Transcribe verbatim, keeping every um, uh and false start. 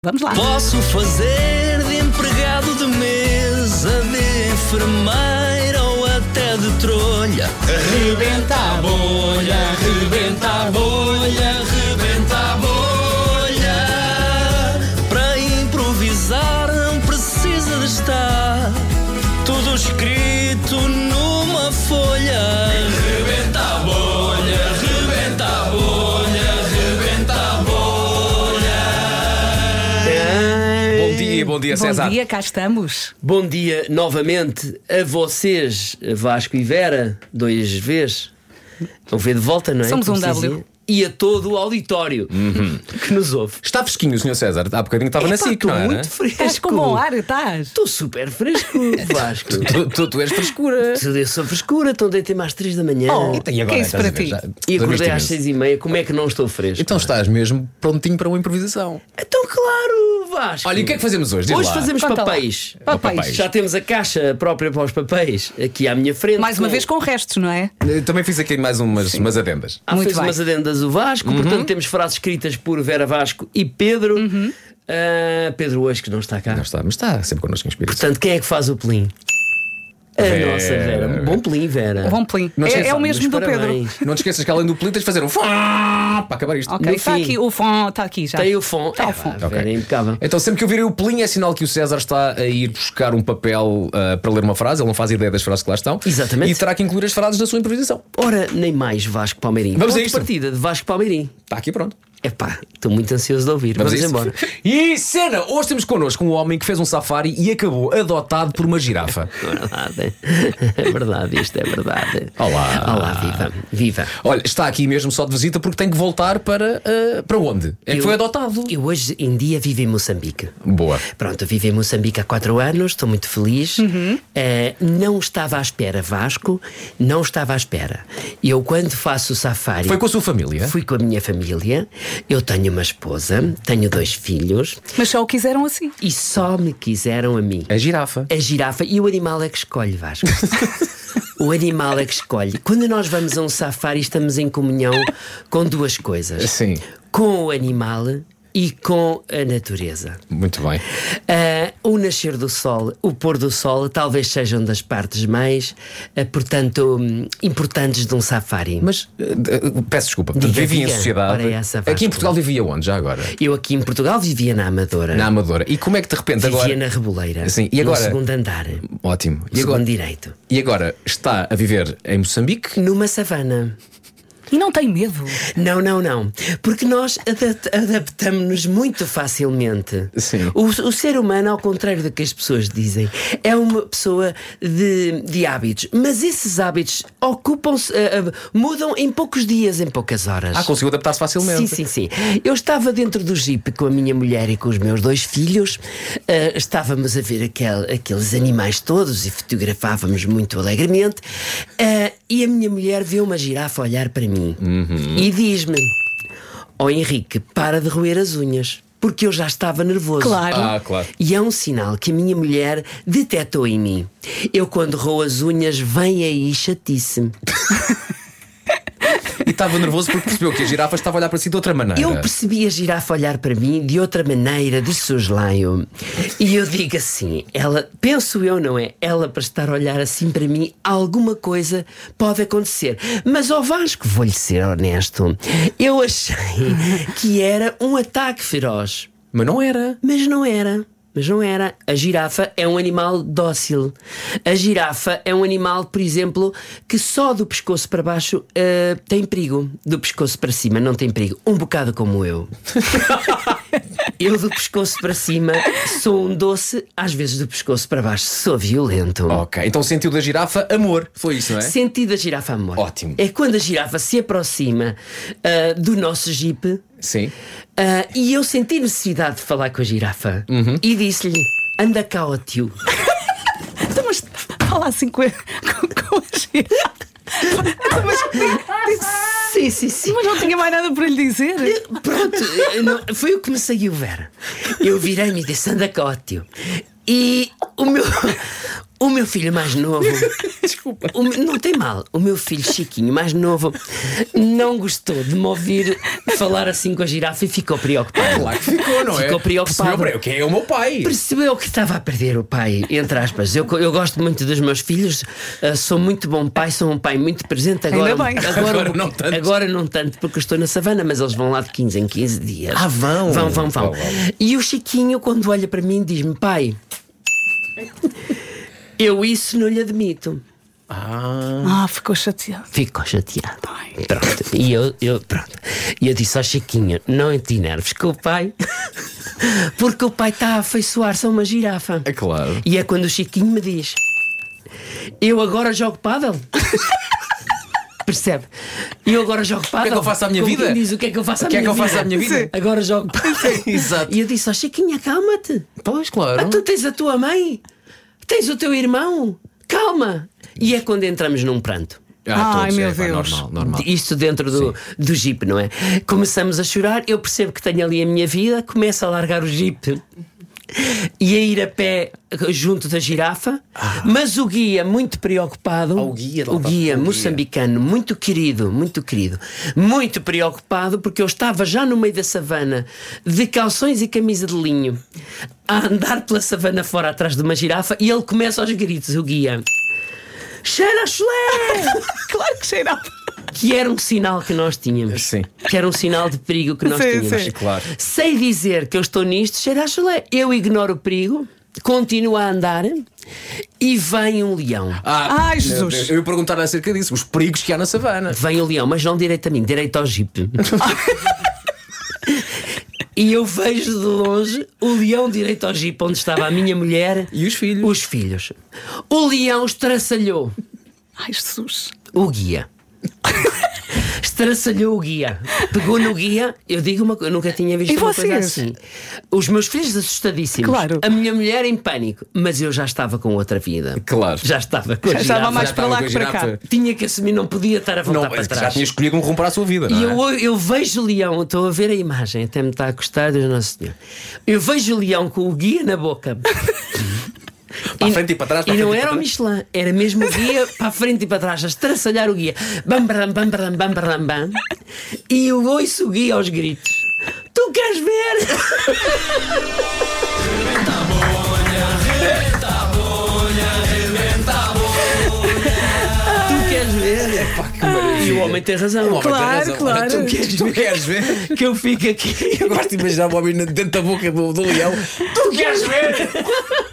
Vamos lá. Posso fazer de empregado de mesa, de enfermeira ou até de trolha. Rebenta a bolha, rebenta a bolha, rebenta a bolha. Para improvisar não precisa de estar tudo escrito numa folha. Rebenta a bolha, rebenta a bolha, rebenta a bolha. Bom dia, bom dia, César. Bom dia, cá estamos. Bom dia novamente a vocês, Vasco e Vera, dois vezes. Vão ver de volta, não é? Somos um Como se W. dizia. E a todo o auditório Uhum. que nos ouve. Está fresquinho o senhor César. Há bocadinho estava na Epá, SIC, estou não era? muito fresco. Estás com bom ar, estás? Estou super fresco, Vasco. Tu, tu, tu és frescura. Eu sou frescura, então deitei-me às três da manhã. Oh. Então, e agora, Que é isso estás para a ver? ti? Já- E dormiste acordei às imenso. seis e meia. Como é que não estou fresco? Então estás mesmo prontinho para uma improvisação. Então, claro, Vasco. Olha, e o que é que fazemos hoje? Diz Hoje lá. fazemos Conta lá. papéis. Papéis. Já temos a caixa própria para os papéis aqui à minha frente. Mais uma com- vez com restos, não é? Eu também fiz aqui mais umas, umas adendas. Ah, Muito fez bem. umas adendas o Vasco, Uhum. portanto temos frases escritas por Vera Vasco e Pedro. Uhum. Ah, Pedro hoje que não está cá. Não está, mas está sempre connosco em espírito. Portanto, quem é que faz o pelim? A Vera. nossa Vera. Bom pelim, Vera. Bom pelim. Não É, sei se é o sabe, mesmo Mas do Pedro. parabéns. Não te esqueças que além do pelim tens de fazer um fá para acabar isto. Ok, No está fim. aqui, o fone está aqui já. Tem o fom. Está o É, fom. pá, Vera, é impecável. Então sempre que eu virei o pelinho é sinal que o César está a ir buscar um papel ah, para ler uma frase. Ele não faz ideia das frases que lá estão. Exatamente. E terá que incluir as frases da sua improvisação. Ora, nem mais Vasco Palmeirim. Vamos a Ponto de isto. partida de Vasco Palmeirim. Está aqui pronto. Epá, estou muito ansioso de ouvir. Vamos, a isso? embora. E cena, hoje temos connosco um homem que fez um safari e acabou adotado por uma girafa. É verdade. É verdade, isto é verdade. Olá. Olá, viva. Viva. Olha, está aqui mesmo só de visita porque tem que voltar para, ah, para onde? É que Eu- foi adotado. Eu hoje em dia vivo em Moçambique. Boa. Pronto, eu vivo em Moçambique há quatro anos, estou muito feliz. Eh, não estava à espera, Vasco, não estava à espera. Eu, quando faço o safari, Foi com a sua família? fui com a minha família. Eu tenho uma esposa, tenho dois filhos Mas só o quiseram assim. e só me quiseram a mim. A girafa. A girafa e o animal é que escolhe, Vasco. O animal é que escolhe. Quando nós vamos a um safari, estamos em comunhão com duas coisas: Sim. com o animal e com a natureza. Muito bem. Ah, o nascer do sol, o pôr do sol, talvez sejam das partes mais, ah, portanto, hum, importantes de um safari. Mas ah, ah, peço desculpa, portanto, Diga, vivia em diga. sociedade. Ora, essa, Aqui Vasco. em Portugal vivia onde já agora? Eu aqui em Portugal vivia na Amadora. Na Amadora. E como é que de repente Vivia agora. na Reboleira. Sim, e agora- No segundo andar. Ótimo. No E agora... segundo direito. e agora está a viver em Moçambique? Numa savana. E não tem medo. Não, não, não. Porque nós adap- adaptamos-nos muito facilmente. Sim. O, o ser humano, ao contrário do que as pessoas dizem, é uma pessoa de, de hábitos. Mas esses hábitos ocupam-se, ah, ah, mudam em poucos dias, em poucas horas. Ah, conseguiu adaptar-se facilmente. Sim, sim, sim. Eu estava dentro do Jeep com a minha mulher e com os meus dois filhos. Ah, estávamos a ver aquel, aqueles animais todos e fotografávamos muito alegremente. Ah, e a minha mulher viu uma girafa olhar para mim e diz-me: ó Henrique, para de roer as unhas. Porque eu já estava nervoso. Claro. Ah, claro. E é um sinal que a minha mulher detectou em mim. Eu, quando roo as unhas, vem aí chatice. E estava nervoso porque percebeu que a girafa estava a olhar para si de outra maneira. Eu percebi a girafa olhar para mim de outra maneira, de soslaio. E eu digo assim: ela, penso eu, não é? Ela, para estar a olhar assim para mim, alguma coisa pode acontecer. Mas ao Vasco, vou-lhe ser honesto, eu achei que era um ataque feroz. Mas não era. Mas não era. Mas não era. A girafa é um animal dócil. A girafa é um animal, por exemplo, que só do pescoço para baixo ah, tem perigo. Do pescoço para cima não tem perigo. Um bocado como eu. Eu do pescoço para cima sou um doce, às vezes do pescoço para baixo sou violento. Ok, então sentiu da girafa amor. Foi isso, não é? Sentido da girafa, amor. Ótimo. É quando a girafa se aproxima ah, do nosso jeep. Sim. Ah, e eu senti necessidade de falar com a girafa e disse-lhe: anda cá, ó tio. Então, mas fala assim com a, com, com a girafa. Então, mas, Sim, sim, sim. mas não tinha mais nada para lhe dizer. Pronto, eh, não- foi o que me saiu, Vera. Eu virei-me e disse: anda cá, ó tio. E o meu, O meu filho mais novo. Desculpa. o me- não tem mal. O meu filho Chiquinho mais novo não gostou de me ouvir falar assim com a girafa e ficou preocupado. Claro que ficou, não é? Ficou preocupado. Percebeu, peraí, quem é o meu pai? Percebeu que estava a perder o pai, entre aspas. Eu, eu gosto muito dos meus filhos, uh, sou muito bom pai, sou um pai muito presente. Agora, Ainda bem. agora, Agora um não pouquinho- tanto. agora não tanto, porque eu estou na savana, mas eles vão lá de quinze em quinze dias. Ah, vão? Vão, vão, vão. Vão, vão. E o Chiquinho, quando olha para mim, diz-me: pai, eu isso não lhe admito. Ah, ficou chateado. Ficou chateado. Ai. Pronto. E eu, eu, pronto. E eu disse ao Chiquinho: não te nerves com o pai, porque o pai está a afeiçoar-se a uma girafa. É claro. E é quando o Chiquinho me diz: eu agora jogo pádel. Percebe? E eu agora jogo pádel. que é que eu faço à minha Como vida? quem diz: o que é que eu faço à O que é minha que eu vida? faço à minha vida? Sim. Agora jogo pádel. Exato. E eu disse ao Chiquinho: acalma-te. Pois, claro. Ah, tu tens a tua mãe, tens o teu irmão, calma. E é quando entramos num pranto. Ah, Ai, todos, meu é, pá, Deus. normal, normal. Isto dentro do, do jeep, não é? Começamos a chorar, eu percebo que tenho ali a minha vida, começo a largar o jeep e a ir a pé junto da girafa, mas o guia, muito preocupado, Ah, o guia, lá o está, guia o guia. moçambicano, muito querido, muito querido, muito preocupado, porque eu estava já no meio da savana, de calções e camisa de linho, a andar pela savana fora atrás de uma girafa, e ele começa aos gritos, o guia: cheira a chulé! Claro que cheirava. Que era um sinal que nós tínhamos. Sim. Que era um sinal de perigo que nós Sim, tínhamos. sim. Claro. Sei dizer que eu estou nisto, cheira a chulé. Eu ignoro o perigo, continuo a andar e vem um leão. Ah, Ai, meu Jesus. Deus. Eu ia perguntar acerca disso, os perigos que há na savana. Vem o leão, mas não direito a mim, direito ao jipe. E eu vejo de longe o leão direito ao jipe, onde estava a minha mulher E os filhos? Os filhos. O leão estraçalhou Ai, Jesus. o guia. Estraçalhou o guia. Pegou no guia. Eu digo uma coisa, eu nunca tinha visto E uma coisa vocês? assim. Os meus filhos assustadíssimos. Claro. A minha mulher em pânico. Mas eu já estava com outra vida. Claro. Já estava com a Já estava girafa. mais Já para estava lá com a que para cá. girafa. Tinha que assumir, não podia estar a voltar Não, para já trás. tinha escolhido como rumo para a sua vida, não E é? eu, eu vejo o leão, estou a ver a imagem, até me está a custar, Deus Nosso Senhor. Eu vejo o leão com o guia na boca. Para a frente e para trás, para E a não frente e era o para trás. Michelin, era mesmo o guia para a frente e para trás, a estraçalhar o guia. Bam, bam, bam, bam, bam, bam, bam. E eu ouço o guia aos gritos: tu queres ver? Tu queres ver? E o homem tem razão. Claro, claro. Tu queres, tu queres ver? Que eu fico aqui. Eu gosto de imaginar o homem dentro da boca do, do leão. Tu queres ver?